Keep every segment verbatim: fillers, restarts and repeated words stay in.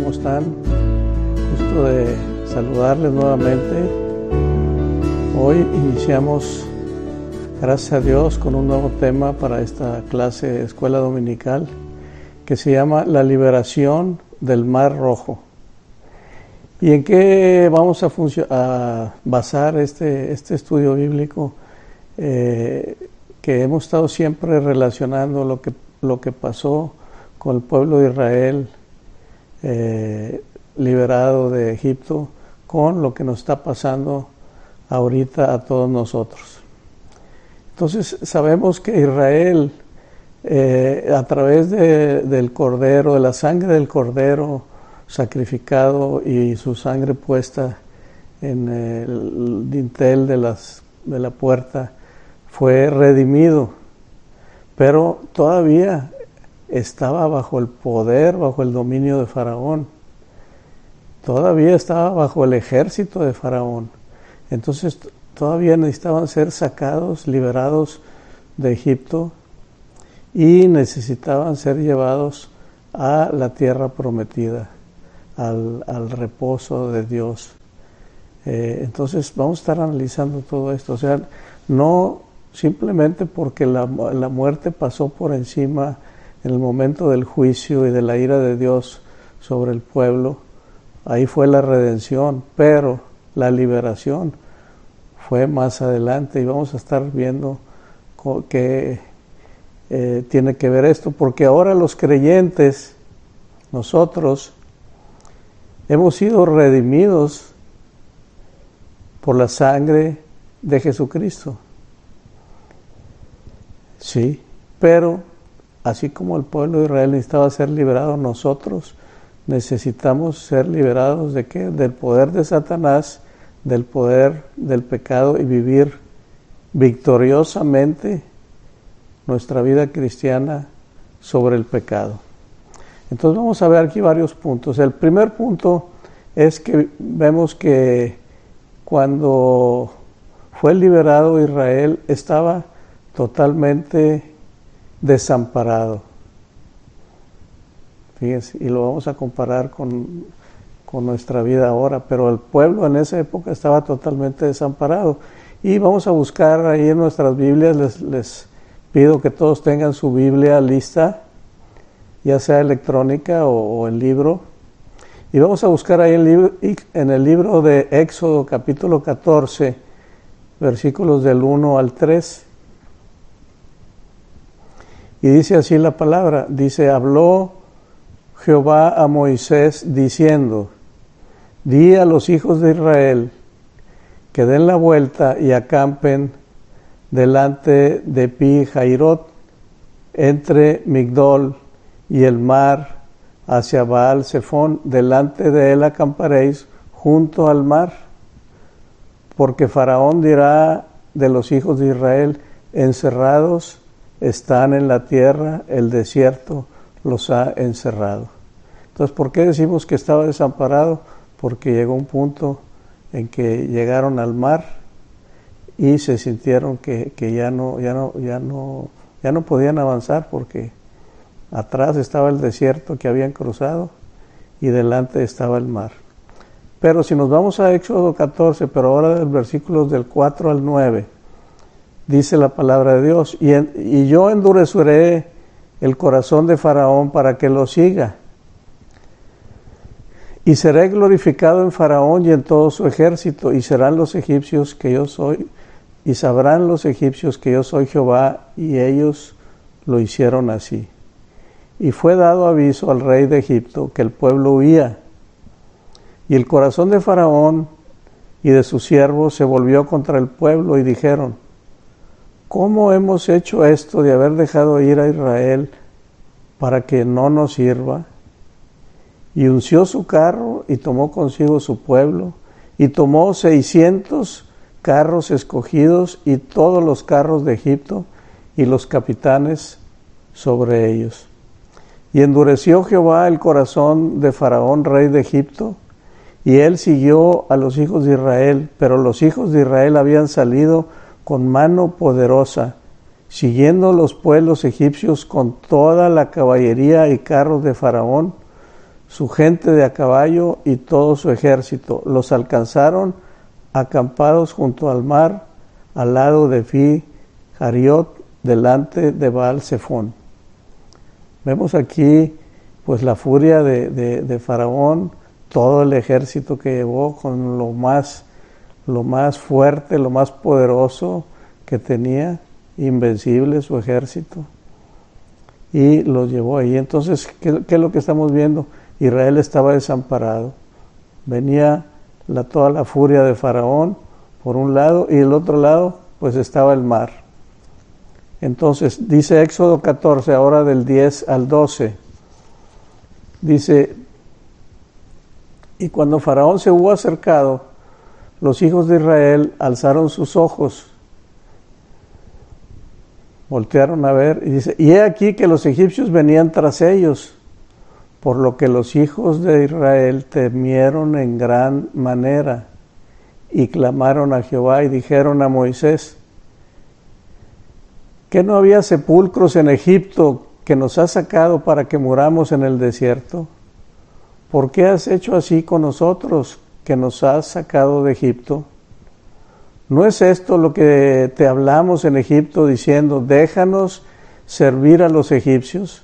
¿cómo están? Gusto de saludarles nuevamente. Hoy iniciamos, gracias a Dios, con un nuevo tema para esta clase de escuela dominical que se llama La liberación del Mar Rojo. ¿Y en qué vamos a, a basar este, este estudio bíblico? Eh, que hemos estado siempre relacionando lo que, lo que pasó con el pueblo de Israel eh, liberado de Egipto con lo que nos está pasando ahorita a todos nosotros. Entonces sabemos que Israel eh, a través de, del cordero, de la sangre del cordero sacrificado y su sangre puesta en el dintel de, las, de la puerta, fue redimido, pero todavía estaba bajo el poder, bajo el dominio de Faraón. Todavía estaba bajo el ejército de Faraón. Entonces todavía necesitaban ser sacados, liberados de Egipto y necesitaban ser llevados a la tierra prometida, al, al reposo de Dios. Eh, entonces vamos a estar analizando todo esto. O sea, no simplemente porque la, la muerte pasó por encima en el momento del juicio y de la ira de Dios sobre el pueblo, ahí fue la redención, pero la liberación fue más adelante y vamos a estar viendo qué eh, tiene que ver esto, porque ahora los creyentes, nosotros, hemos sido redimidos por la sangre de Jesucristo. Sí, pero así como el pueblo de Israel necesitaba ser liberado, nosotros necesitamos ser liberados ¿de qué? Del poder de Satanás, del poder del pecado y vivir victoriosamente nuestra vida cristiana sobre el pecado. Entonces vamos a ver aquí varios puntos. El primer punto es que vemos que cuando fue liberado Israel estaba totalmente desamparado. Fíjense, y lo vamos a comparar con, con nuestra vida ahora, pero el pueblo en esa época estaba totalmente desamparado. Y vamos a buscar ahí en nuestras Biblias, les, les pido que todos tengan su Biblia lista, ya sea electrónica o, o en libro. Y vamos a buscar ahí en, libro, en el libro de Éxodo, capítulo catorce, versículos del uno al tres. Y dice así la palabra, dice, habló Jehová a Moisés diciendo, di a los hijos de Israel que den la vuelta y acampen delante de Pi Jairot, entre Migdol y el mar, hacia Baal Zephón, delante de él acamparéis junto al mar, porque Faraón dirá de los hijos de Israel, encerrados están en la tierra, el desierto los ha encerrado. Entonces, ¿por qué decimos que estaba desamparado? Porque llegó un punto en que llegaron al mar y se sintieron que, que ya no, ya no, ya no, ya no podían avanzar porque atrás estaba el desierto que habían cruzado y delante estaba el mar. Pero si nos vamos a Éxodo catorce, pero ahora del versículos del cuatro al nueve, dice la palabra de Dios, y, en, y yo endureceré el corazón de Faraón para que lo siga, y seré glorificado en Faraón y en todo su ejército, y serán los egipcios que yo soy, y sabrán los egipcios que yo soy Jehová, y ellos lo hicieron así. Y fue dado aviso al rey de Egipto que el pueblo huía, y el corazón de Faraón y de sus siervos se volvió contra el pueblo, y dijeron, ¿cómo hemos hecho esto de haber dejado ir a Israel para que no nos sirva? Y unció su carro y tomó consigo su pueblo, y tomó seiscientos carros escogidos y todos los carros de Egipto y los capitanes sobre ellos. Y endureció Jehová el corazón de Faraón, rey de Egipto, y él siguió a los hijos de Israel, pero los hijos de Israel habían salido con mano poderosa, siguiendo los pueblos egipcios con toda la caballería y carros de Faraón, su gente de a caballo y todo su ejército. Los alcanzaron acampados junto al mar, al lado de Fi Hariot, delante de Baal Zephón. Vemos aquí pues la furia de, de, de Faraón, todo el ejército que llevó con lo más, lo más fuerte, lo más poderoso que tenía, invencible su ejército, y los llevó ahí. Entonces, ¿qué, qué es lo que estamos viendo? Israel estaba desamparado. Venía la, toda la furia de Faraón por un lado, y el otro lado pues estaba el mar. Entonces dice Éxodo catorce, ahora del diez al doce, dice: y cuando Faraón se hubo acercado, los hijos de Israel alzaron sus ojos, voltearon a ver, y dice: y he aquí que los egipcios venían tras ellos, por lo que los hijos de Israel temieron en gran manera, y clamaron a Jehová y dijeron a Moisés: ¿qué no había sepulcros en Egipto que nos has sacado para que muramos en el desierto? ¿Por qué has hecho así con nosotros, que nos has sacado de Egipto? ¿No es esto lo que te hablamos en Egipto, diciendo: déjanos servir a los egipcios?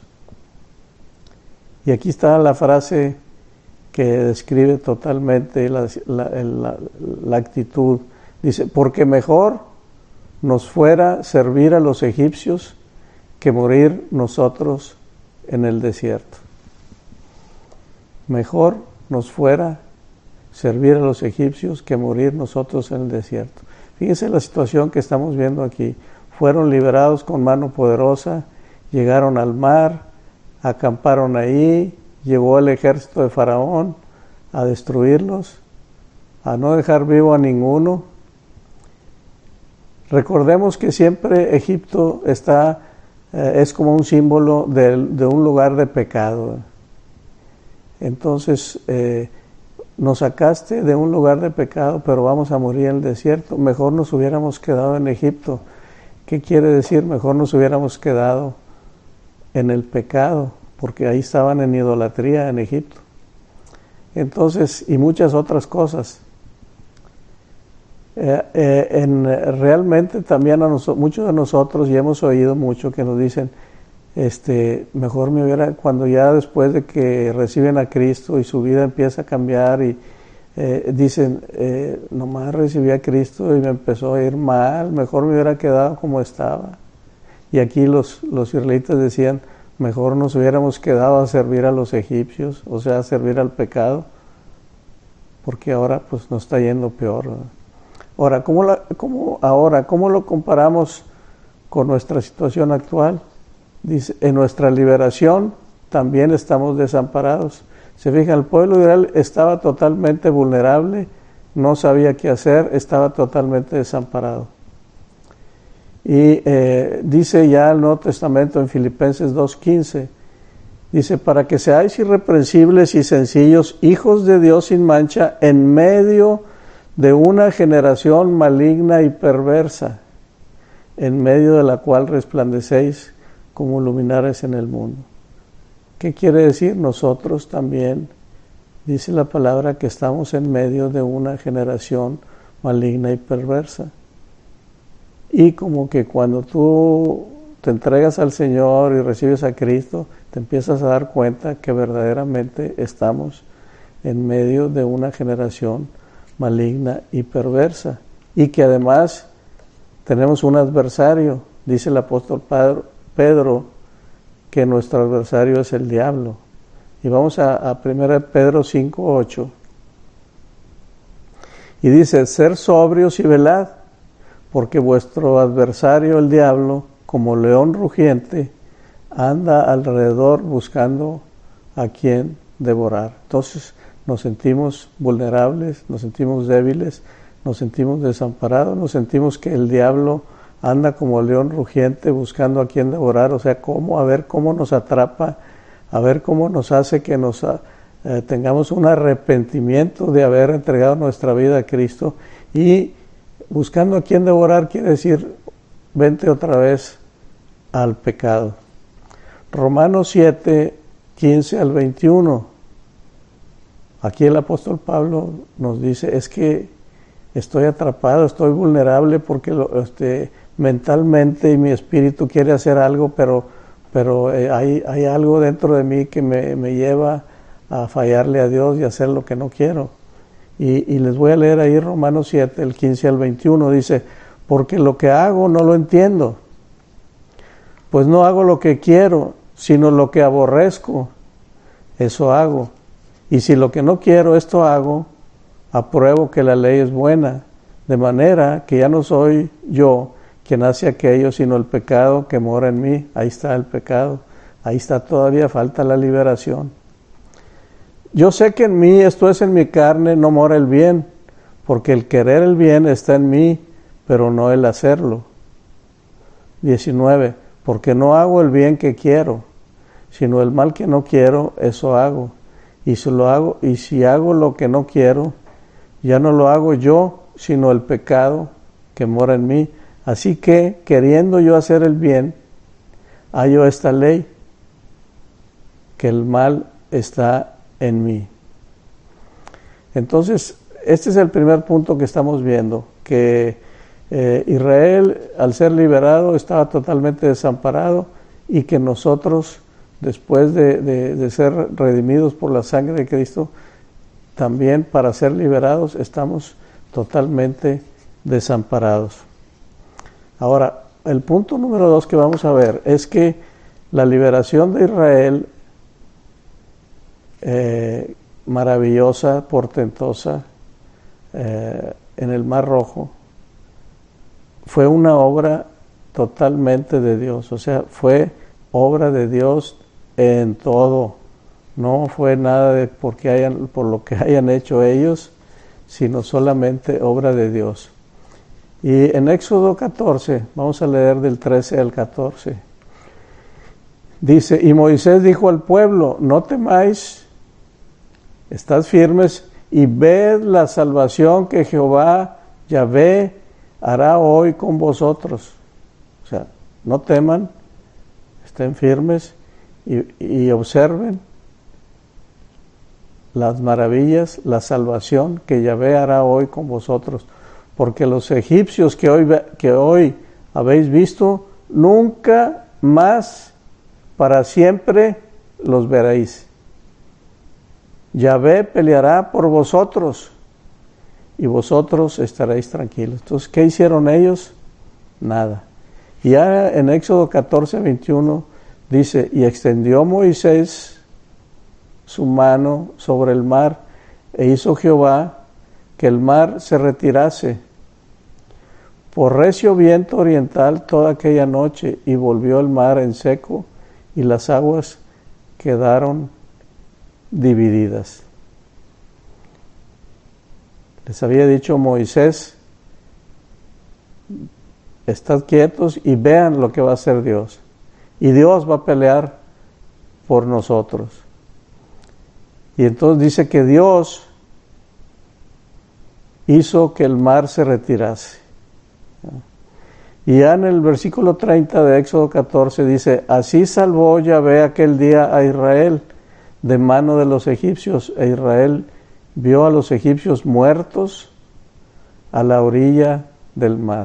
Y aquí está la frase que describe totalmente la, la, la, la actitud. Dice: porque mejor nos fuera servir a los egipcios que morir nosotros en el desierto. Mejor nos fuera servir a los egipcios que morir nosotros en el desierto. Fíjense la situación que estamos viendo aquí. Fueron liberados con mano poderosa, llegaron al mar, acamparon ahí, llegó el ejército de Faraón a destruirlos, a no dejar vivo a ninguno. Recordemos que siempre Egipto está, eh, es como un símbolo de, de un lugar de pecado. Entonces, eh, nos sacaste de un lugar de pecado, pero vamos a morir en el desierto. Mejor nos hubiéramos quedado en Egipto. ¿Qué quiere decir? Mejor nos hubiéramos quedado en el pecado, porque ahí estaban en idolatría en Egipto. Entonces, y muchas otras cosas. Eh, eh, en, realmente también a nosotros, muchos de nosotros, y hemos oído mucho que nos dicen, este, mejor me hubiera, cuando ya después de que reciben a Cristo y su vida empieza a cambiar y eh, dicen, eh, nomás recibí a Cristo y me empezó a ir mal, mejor me hubiera quedado como estaba. Y aquí los, los israelitas decían, mejor nos hubiéramos quedado a servir a los egipcios, o sea, a servir al pecado, porque ahora pues nos está yendo peor, ¿verdad? Ahora, ¿cómo, la, cómo, ahora, ¿cómo lo comparamos con nuestra situación actual? Dice, en nuestra liberación también estamos desamparados. Se fijan, el pueblo de Israel estaba totalmente vulnerable, no sabía qué hacer, estaba totalmente desamparado. Y eh, dice ya el Nuevo Testamento en Filipenses dos quince, dice, para que seáis irreprensibles y sencillos, hijos de Dios sin mancha, en medio de una generación maligna y perversa, en medio de la cual resplandecéis como luminares en el mundo. ¿Qué quiere decir? Nosotros también, dice la palabra, que estamos en medio de una generación maligna y perversa. Y como que cuando tú te entregas al Señor y recibes a Cristo, te empiezas a dar cuenta que verdaderamente estamos en medio de una generación maligna y perversa, y que además tenemos un adversario. Dice el apóstol Pedro que nuestro adversario es el diablo. Y vamos a, a primera Pedro cinco ocho, y dice, ser sobrios y velad, porque vuestro adversario el diablo, como león rugiente, anda alrededor buscando a quien devorar. Entonces nos sentimos vulnerables, nos sentimos débiles, nos sentimos desamparados, nos sentimos que el diablo anda como león rugiente buscando a quien devorar, o sea, cómo, a ver cómo nos atrapa, a ver cómo nos hace que nos eh, tengamos un arrepentimiento de haber entregado nuestra vida a Cristo. Y buscando a quien devorar quiere decir, vente otra vez al pecado. Romanos siete, quince al veintiuno. Aquí el apóstol Pablo nos dice, es que estoy atrapado, estoy vulnerable porque lo, este, mentalmente mi espíritu quiere hacer algo, pero, pero eh, hay, hay algo dentro de mí que me, me lleva a fallarle a Dios y hacer lo que no quiero. Y, y les voy a leer ahí Romanos siete, el quince al veintiuno, dice, porque lo que hago no lo entiendo, pues no hago lo que quiero, sino lo que aborrezco, eso hago. Y si lo que no quiero, esto hago, apruebo que la ley es buena, de manera que ya no soy yo quien hace aquello, sino el pecado que mora en mí. Ahí está el pecado, ahí está, todavía falta la liberación. Yo sé que en mí, esto es en mi carne, no mora el bien, porque el querer el bien está en mí, pero no el hacerlo. diecinueve. Porque no hago el bien que quiero, sino el mal que no quiero, eso hago. Y si lo hago, y si hago lo que no quiero, ya no lo hago yo, sino el pecado que mora en mí. Así que, queriendo yo hacer el bien, hallo esta ley, que el mal está en mí. Entonces, este es el primer punto que estamos viendo, que eh, Israel, al ser liberado, estaba totalmente desamparado, y que nosotros, después de, de, de ser redimidos por la sangre de Cristo, también para ser liberados estamos totalmente desamparados. Ahora, el punto número dos que vamos a ver es que la liberación de Israel, eh, maravillosa, portentosa, eh, en el Mar Rojo, fue una obra totalmente de Dios. O sea, fue obra de Dios en todo. No fue nada de porque hayan, por lo que hayan hecho ellos, sino solamente obra de Dios. Y en Éxodo catorce, vamos a leer del trece al catorce. Dice, y Moisés dijo al pueblo, no temáis, estad firmes y ved la salvación que Jehová, Yahvé, hará hoy con vosotros. O sea, no teman, estén firmes y, y observen las maravillas, la salvación que Yahvé hará hoy con vosotros. Porque los egipcios que hoy, que hoy habéis visto, nunca más para siempre los veréis. Yahvé peleará por vosotros y vosotros estaréis tranquilos. Entonces, ¿qué hicieron ellos? Nada. Y ya en Éxodo catorce, veintiuno dice, y extendió Moisés su mano sobre el mar, e hizo Jehová que el mar se retirase por recio viento oriental toda aquella noche, y volvió el mar en seco, y las aguas quedaron divididas. Les había dicho Moisés, estad quietos y vean lo que va a hacer Dios. Y Dios va a pelear por nosotros. Y entonces dice que Dios hizo que el mar se retirase. Y ya en el versículo treinta de Éxodo catorce dice, así salvó Yahvé aquel día a Israel de mano de los egipcios, e Israel vio a los egipcios muertos a la orilla del mar.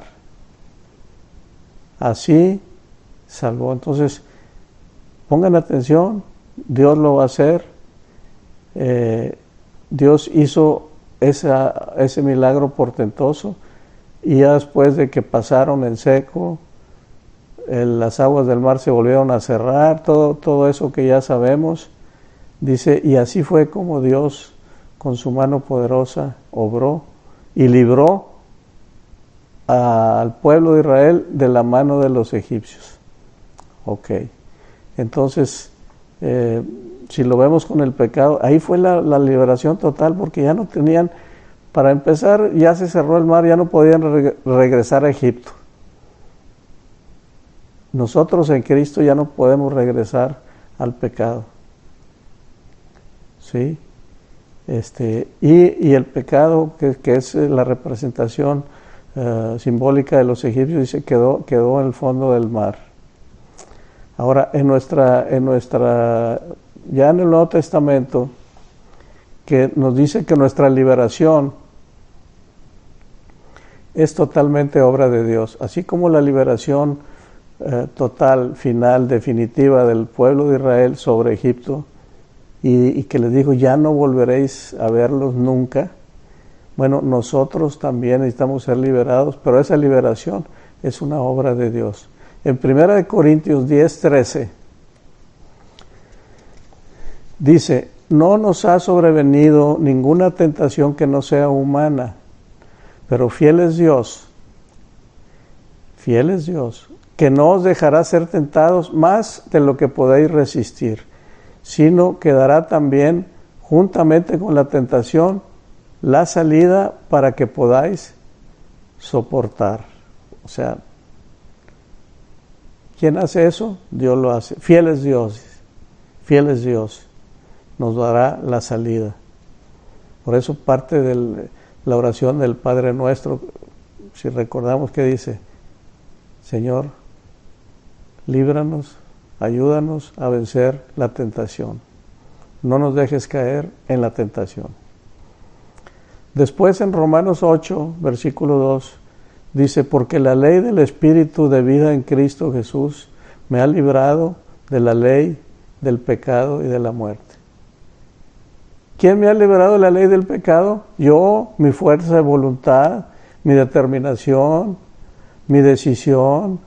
Así salvó. Entonces, pongan atención, Dios lo va a hacer. Eh, Dios hizo esa, ese milagro portentoso, y ya después de que pasaron en seco, el, las aguas del mar se volvieron a cerrar, todo, todo eso que ya sabemos, dice, y así fue como Dios con su mano poderosa obró y libró a, al pueblo de Israel de la mano de los egipcios. Ok, entonces, eh, si lo vemos con el pecado, ahí fue la, la liberación total, porque ya no tenían, para empezar, ya se cerró el mar, ya no podían re- regresar a Egipto. Nosotros en Cristo ya no podemos regresar al pecado. ¿Sí? Este, y, y el pecado, que, que es la representación uh, simbólica de los egipcios, dice, quedó, quedó en el fondo del mar. Ahora, en nuestra, en nuestra, ya en el Nuevo Testamento, que nos dice que nuestra liberación es totalmente obra de Dios, así como la liberación eh, total, final, definitiva del pueblo de Israel sobre Egipto, y, y que les dijo, ya no volveréis a verlos nunca. Bueno, nosotros también necesitamos ser liberados, pero esa liberación es una obra de Dios. En primera de Corintios diez, trece, dice, no nos ha sobrevenido ninguna tentación que no sea humana, pero fiel es Dios, fiel es Dios, que no os dejará ser tentados más de lo que podéis resistir, sino que dará también, juntamente con la tentación, la salida para que podáis soportar. O sea, ¿quién hace eso? Dios lo hace. Fiel es Dios, fiel es Dios, nos dará la salida. Por eso parte de la oración del Padre Nuestro, si recordamos que dice, Señor, líbranos, ayúdanos a vencer la tentación. No nos dejes caer en la tentación. Después en Romanos ocho, versículo dos, dice, porque la ley del Espíritu de vida en Cristo Jesús me ha librado de la ley del pecado y de la muerte. ¿Quién me ha librado de la ley del pecado? Yo, mi fuerza de voluntad, mi determinación, mi decisión.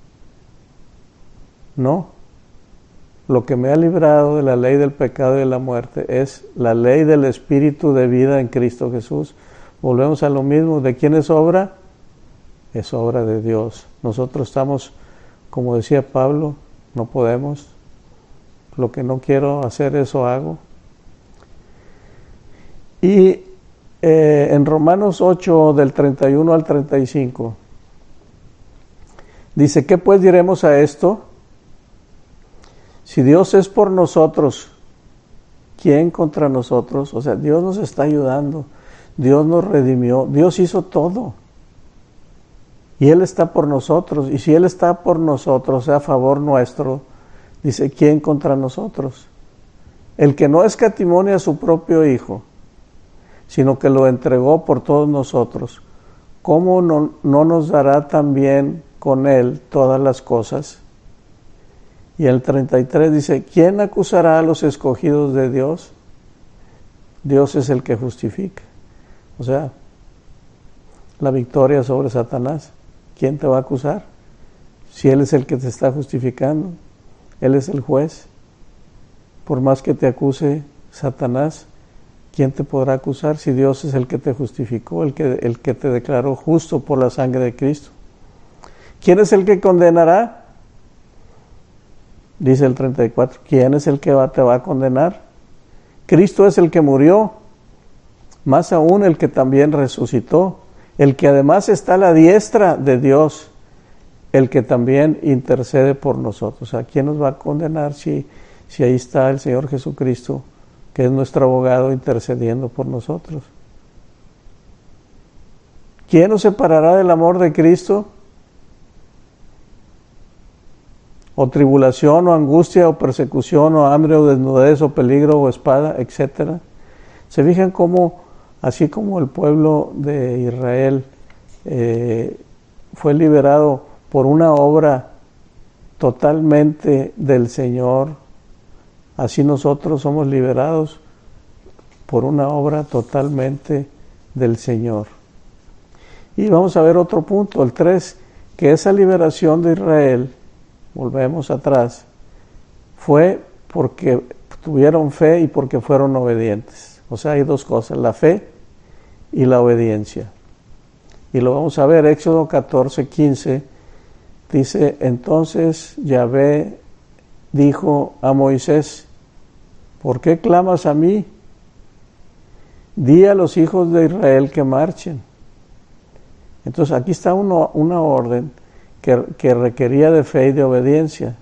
No. Lo que me ha librado de la ley del pecado y de la muerte es la ley del Espíritu de vida en Cristo Jesús. Volvemos a lo mismo. ¿De quién es obra? Es obra de Dios. Nosotros estamos, como decía Pablo, no podemos. Lo que no quiero hacer, eso hago. Y eh, en Romanos ocho, del treinta y uno al treinta y cinco, dice, ¿qué pues diremos a esto? Si Dios es por nosotros, ¿quién contra nosotros? O sea, Dios nos está ayudando, Dios nos redimió, Dios hizo todo. Y Él está por nosotros, y si Él está por nosotros, o sea, a favor nuestro, dice, ¿quién contra nosotros? El que no escatimó a su propio Hijo, sino que lo entregó por todos nosotros, ¿cómo no, no nos dará también con Él todas las cosas? Y el treinta y tres dice, ¿quién acusará a los escogidos de Dios? Dios es el que justifica. O sea, la victoria sobre Satanás. ¿Quién te va a acusar? Si Él es el que te está justificando, Él es el juez. Por más que te acuse Satanás, ¿quién te podrá acusar si Dios es el que te justificó, el que, el que te declaró justo por la sangre de Cristo? ¿Quién es el que condenará? Dice el treinta y cuatro, ¿quién es el que va, te va a condenar? Cristo es el que murió, más aún el que también resucitó, el que además está a la diestra de Dios, el que también intercede por nosotros. ¿A quién nos va a condenar si, si ahí está el Señor Jesucristo, que es nuestro abogado intercediendo por nosotros? ¿Quién nos separará del amor de Cristo? O tribulación, o angustia, o persecución, o hambre, o desnudez, o peligro, o espada, etcétera. Se fijan cómo, así como el pueblo de Israel eh, fue liberado por una obra totalmente del Señor, así nosotros somos liberados por una obra totalmente del Señor. Y vamos a ver otro punto, el tres, que esa liberación de Israel, volvemos atrás, fue porque tuvieron fe y porque fueron obedientes. O sea, hay dos cosas, la fe y la obediencia. Y lo vamos a ver, Éxodo catorce, quince, dice, entonces Yahvé dijo a Moisés, ¿por qué clamas a mí? Di a los hijos de Israel que marchen. Entonces aquí está uno, una orden que, que requería de fe y de obediencia.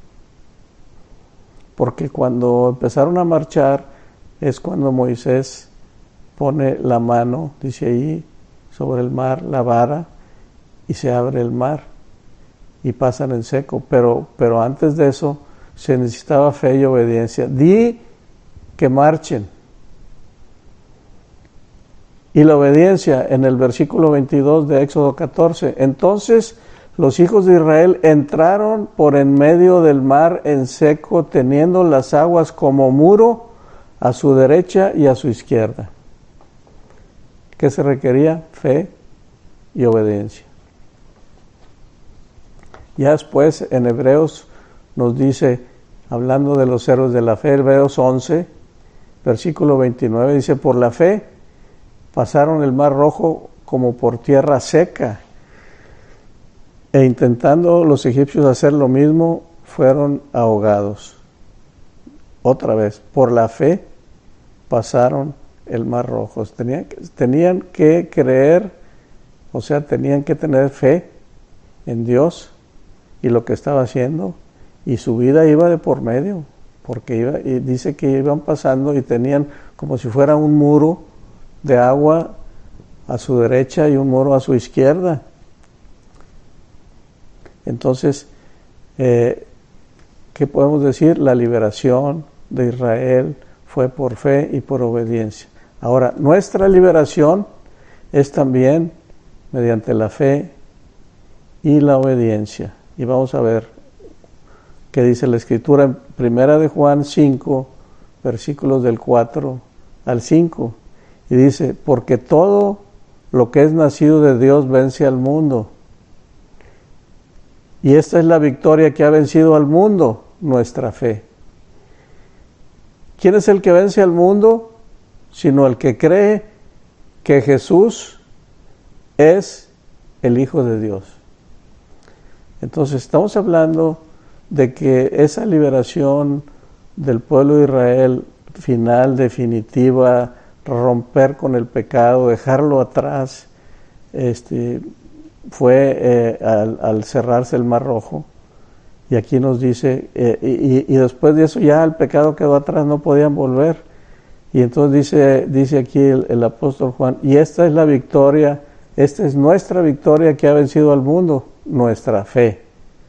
Porque cuando empezaron a marchar es cuando Moisés pone la mano, dice ahí, sobre el mar, la vara, y se abre el mar y pasan en seco. Pero, pero antes de eso se necesitaba fe y obediencia. Di que marchen. Y la obediencia en el versículo veintidós de Éxodo catorce. Entonces los hijos de Israel entraron por en medio del mar en seco, teniendo las aguas como muro a su derecha y a su izquierda. ¿Qué se requería? Fe y obediencia. Ya después en Hebreos nos dice, hablando de los héroes de la fe, Hebreos once, versículo veintinueve, dice, por la fe pasaron el mar rojo como por tierra seca, e intentando los egipcios hacer lo mismo, fueron ahogados. Otra vez, por la fe pasaron el mar rojo. Tenían, tenían que creer, o sea, tenían que tener fe en Dios y lo que estaba haciendo, y su vida iba de por medio, porque iba, y dice que iban pasando y tenían como si fuera un muro de agua a su derecha y un muro a su izquierda. Entonces, eh, ¿qué podemos decir? La liberación de Israel fue por fe y por obediencia. Ahora, nuestra liberación es también mediante la fe y la obediencia. Y vamos a ver qué dice la Escritura en Primera de Juan cinco, versículos del cuatro al cinco. Y dice, porque todo lo que es nacido de Dios vence al mundo. Y esta es la victoria que ha vencido al mundo, nuestra fe. ¿Quién es el que vence al mundo? Sino el que cree que Jesús es el Hijo de Dios. Entonces estamos hablando de que esa liberación del pueblo de Israel, final, definitiva, romper con el pecado, dejarlo atrás, este, fue eh, al, al cerrarse el Mar Rojo. Y aquí nos dice, eh, y, y después de eso ya el pecado quedó atrás, no podían volver. Y entonces dice, dice aquí el, el apóstol Juan, y esta es la victoria, esta es nuestra victoria que ha vencido al mundo, nuestra fe.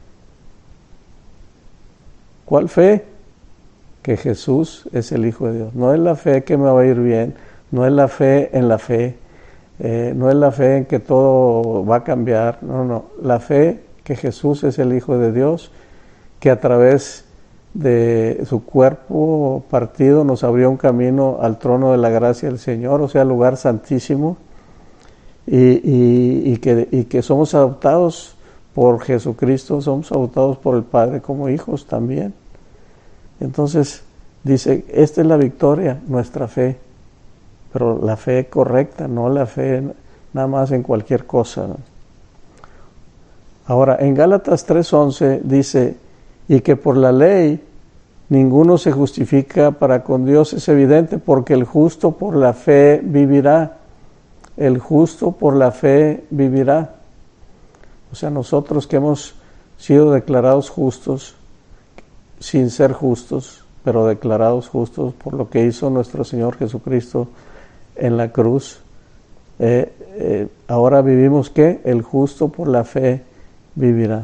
¿Cuál fe? Que Jesús es el Hijo de Dios. No es la fe que me va a ir bien, no es la fe en la fe, eh, no es la fe en que todo va a cambiar, no, no, la fe que Jesús es el Hijo de Dios, que a través de su cuerpo partido nos abrió un camino al trono de la gracia del Señor, o sea, al lugar santísimo, y, y, y, que, y que somos adoptados por Jesucristo, somos adoptados por el Padre como hijos también. Entonces dice, esta es la victoria, nuestra fe, pero la fe correcta, no la fe nada más en cualquier cosa, ¿no? Ahora, en Gálatas tres once dice, y que por la ley ninguno se justifica para con Dios, es evidente, porque el justo por la fe vivirá. El justo por la fe vivirá. O sea, nosotros que hemos sido declarados justos, sin ser justos, pero declarados justos por lo que hizo nuestro Señor Jesucristo en la cruz, eh, eh, ahora vivimos ¿qué? El justo por la fe vivirá.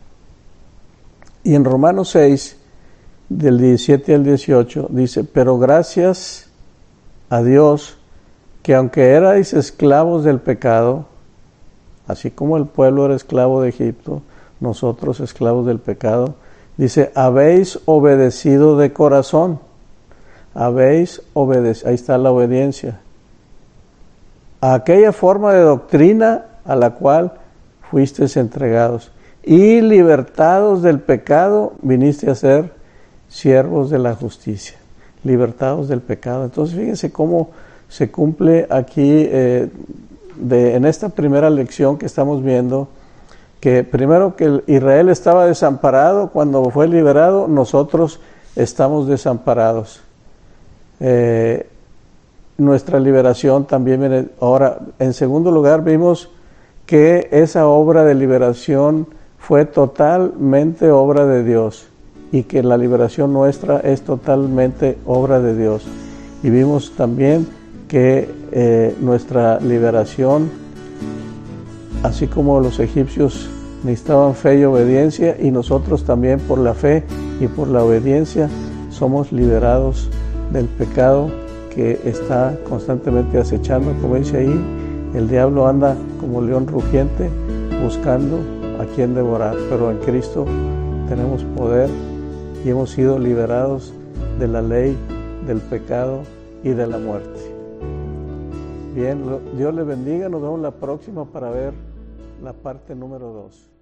Y en Romanos seis, del diecisiete al dieciocho, dice, pero gracias a Dios, que aunque erais esclavos del pecado, así como el pueblo era esclavo de Egipto, nosotros esclavos del pecado, dice, habéis obedecido de corazón, habéis obedecido, ahí está la obediencia, a aquella forma de doctrina a la cual fuisteis entregados, y libertados del pecado, viniste a ser siervos de la justicia, libertados del pecado. Entonces fíjense cómo se cumple aquí, eh, de, en esta primera lección que estamos viendo, que primero que Israel estaba desamparado, cuando fue liberado, nosotros estamos desamparados. Eh, nuestra liberación también viene. Ahora, en segundo lugar, vimos que esa obra de liberación fue totalmente obra de Dios y que la liberación nuestra es totalmente obra de Dios. Y vimos también que eh, nuestra liberación, así como los egipcios necesitaban fe y obediencia, y nosotros también por la fe y por la obediencia somos liberados del pecado que está constantemente acechando, como dice ahí, el diablo anda como león rugiente buscando a quien devorar, pero en Cristo tenemos poder y hemos sido liberados de la ley, del pecado y de la muerte. Bien, Dios les bendiga, nos vemos la próxima para ver la parte número dos.